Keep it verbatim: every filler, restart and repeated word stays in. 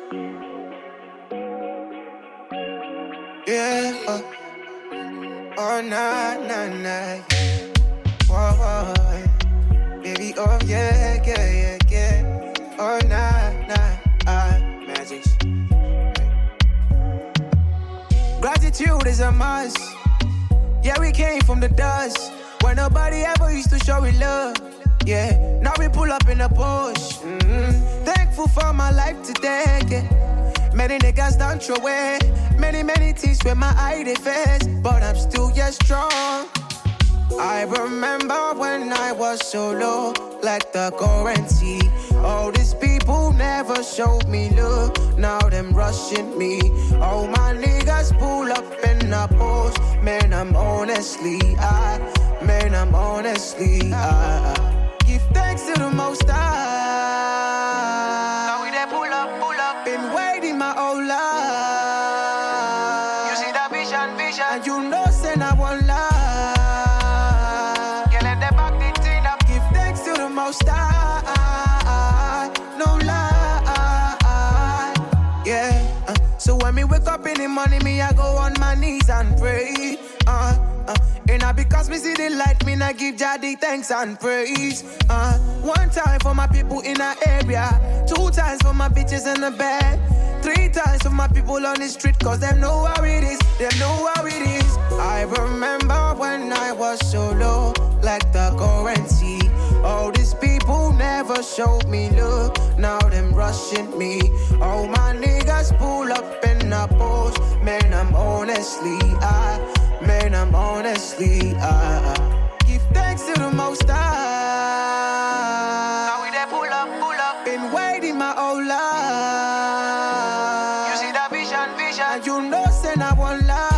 Yeah, uh, oh, nah, nah, nah. Whoa, whoa, baby, oh, yeah, yeah, yeah, yeah. Oh, nah, nah, ah, magic. Gratitude is a must. Yeah, we came from the dust, where nobody ever used to show me love. Yeah, now we pull up in a Porsche. Mm-hmm. Thankful for my life today, yeah. Many niggas don't throw away. Many, many things where my eye they face, but I'm still yet strong. I remember when I was so low, like the currency. All these people never showed me love, now them rushing me. All my niggas pull up in a post. Man, I'm honestly, I, man, I'm honestly, I, I give thanks to the Most High. Now we there pull up, pull up. Been waiting my whole life. You see that vision, vision, and you know, say I won't lie. Get let them back the thing up. Give thanks to the Most High. No lie. Yeah. Uh, so when me wake up in the morning, me I go on my knees and pray. Uh, uh, and I because me see the light, me I give Jah the thanks and praise. Uh, one time for my people in the area, two times for my bitches in the bed, three times for my people on the street, cause them know how it is, them know how it is. I remember when I was so low, like the currency. All these people never showed me love, now them rushing me. All my niggas pull up in a post. Man, I'm honestly, I, man, I'm honestly, I, I give thanks to the Most High. Now we there pull up, pull up. Been waiting my whole life. You see that vision, vision, and you know, say I won't lie.